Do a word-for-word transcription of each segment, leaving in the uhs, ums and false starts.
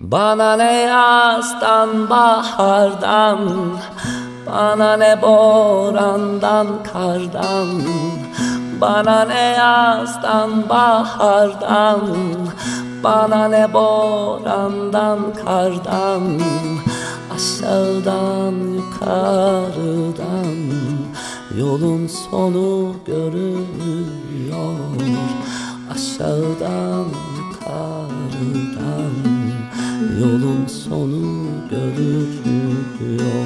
Bana ne yazdan bahardan, bana ne borandan kardan, bana ne yazdan bahardan, bana ne borandan kardan, aşağıdan yukarıdan yolun sonu görünüyor. Aşağıdan yukarıdan yolun sonu görünüyor.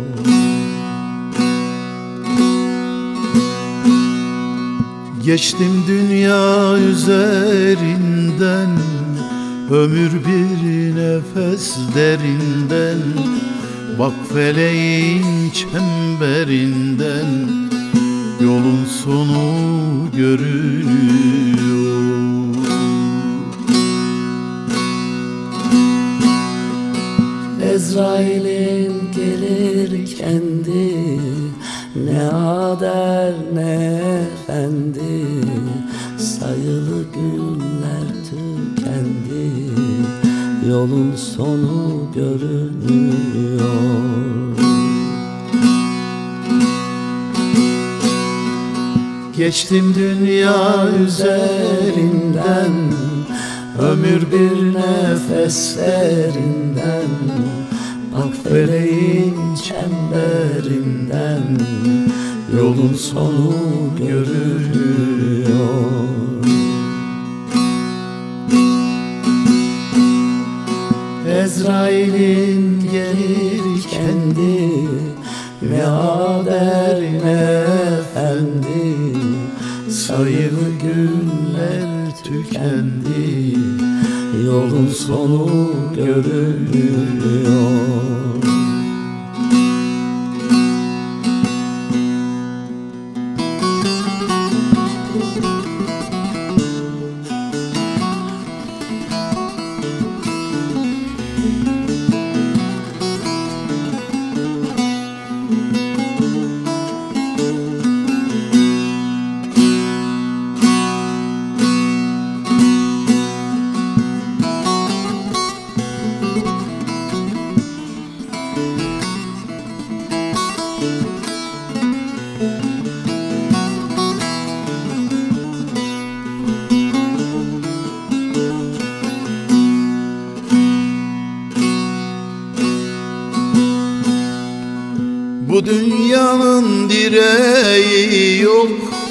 Geçtim dünya üzerinden, ömür bir nefes derinden. Bak feleğin çemberinden yolun sonu görünüyor. Ezrail'in gelir kendi, ne ader ne efendi, sayılı günler tükendi, yolun sonu görünüyor. Geçtim dünya üzerinden, ömür bir nefeslerinden. Bak feleğin çemberinden yolun sonu görünüyor. Ezrail'in gelir kendi, ne ader ne efendi, sayılı günler tükendi, yolun sonu görünüyor. Bu dünyanın direği yok,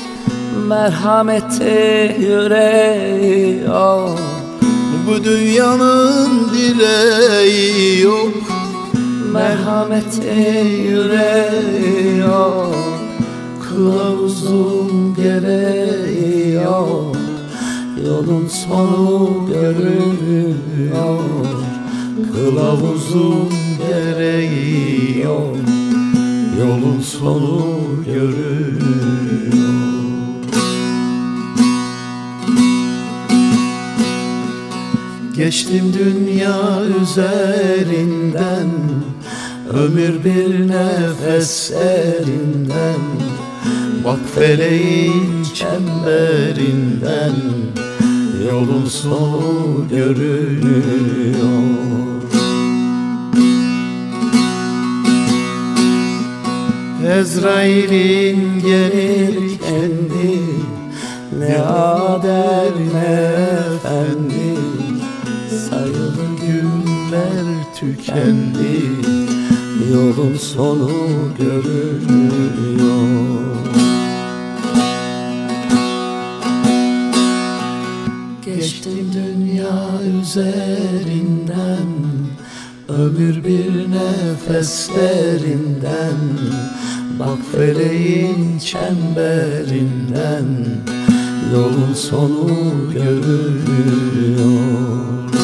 merhameti yüreği yok. Bu dünyanın direği yok, merhameti yüreği yok. Kılavuzun gereği yok, yolun sonu görünüyor. Kılavuzun gereği yok, yolun sonu görünüyor. Geçtim dünya üzerinden, ömür bir nefeslerinden. Bak feleğin çemberinden yolun sonu görünüyor. Ezrail'in gelir kendi, ne ader ne efendi, sayılı günler tükendi, yolun sonu görünüyor. Geçtim dünya üzerinden, ömür bir nefeslerinden. Bak feleğin çemberinden yolun sonu görünüyor.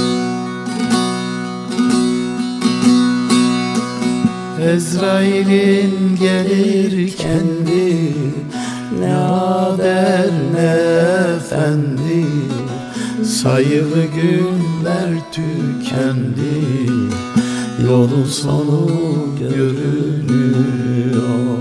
Ezrail'in gelir kendi, ne ader ne efendi, sayılı günler tükendi, yolun sonu görünüyor.